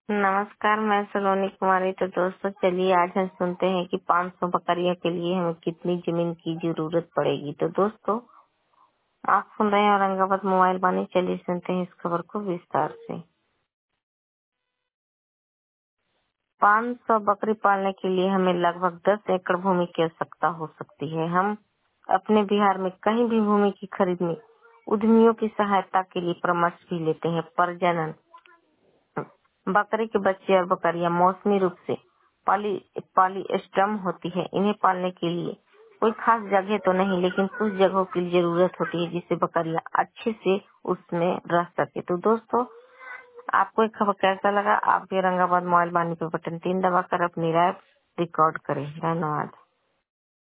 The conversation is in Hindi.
नमस्कार, मैं सलोनी कुमारी। तो दोस्तों चलिए आज हम सुनते हैं कि 500 बकरियों के लिए हमें कितनी जमीन की जरूरत पड़ेगी। तो दोस्तों आप सुन रहे हैं औरंगाबाद मोबाइल वाणी। चलिए सुनते हैं इस खबर को विस्तार से। 500 बकरी पालने के लिए हमें लगभग 10 एकड़ भूमि की आवश्यकता हो सकती है। हम अपने बिहार में कहीं भी भूमि की खरीद में उद्यमियों की सहायता के लिए परामर्श भी लेते हैं। प्रजनन, बकरी के बच्चे और बकरियां मौसमी रूप से पॉलीएस्ट्रम होती है। इन्हें पालने के लिए कोई खास जगह तो नहीं, लेकिन कुछ जगहों की जरूरत होती है जिससे बकरियां अच्छे से उसमें रह सके। तो दोस्तों आपको एक खबर कैसा लगा? आप भी औरंगाबाद मोबाइल वाणी पे बटन 3 दबाकर अपनी राय रिकॉर्ड करें। धन्यवाद।